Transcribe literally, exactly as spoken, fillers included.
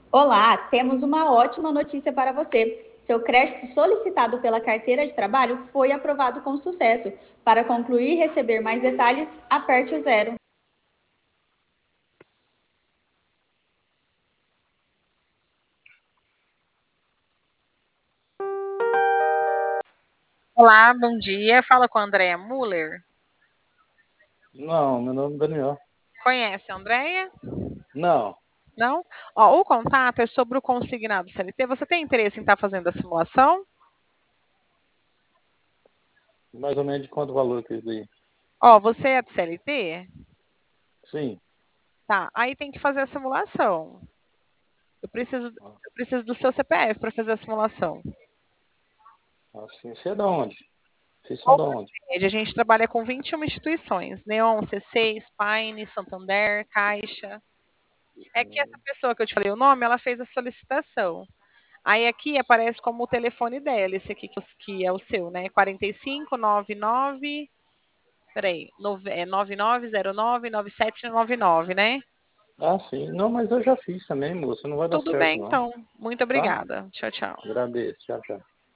Olá, temos uma ótima notícia para você. Seu crédito solicitado pela carteira de trabalho foi aprovado com sucesso. Para concluir e receber mais detalhes, aperte o zero. Olá, bom dia. Fala com a Andréia Muller. Não, meu nome é Daniel. Conhece a Andréia? Não, Não? Ó, o contato é sobre o consignado C L T. Você tem interesse em estar fazendo a simulação? mais ou menos de quanto valor que isso daí? Ó, você é de C L T? Sim, Tá, aí tem que fazer a simulação. Eu preciso, ah, eu preciso do seu C P F para fazer a simulação. assim, você é da onde? Vocês são Qual da que onde? é? A gente trabalha com vinte e uma instituições: Neon, C seis, Paine, Santander, Caixa. É que essa Hum, pessoa que eu te falei o nome, ela fez a solicitação. Aí aqui aparece como o telefone dela, esse aqui que os- que é o seu, né? quarenta e cinco, noventa e nove, peraí, nove- é nove nove zero nove nove sete nove nove, né? Ah, sim. Não, mas eu já fiz também, moça. Não vai dar Tudo certo, bem, não. então. Muito Tá? obrigada. Tchau, tchau. Agradeço. Tchau, tchau.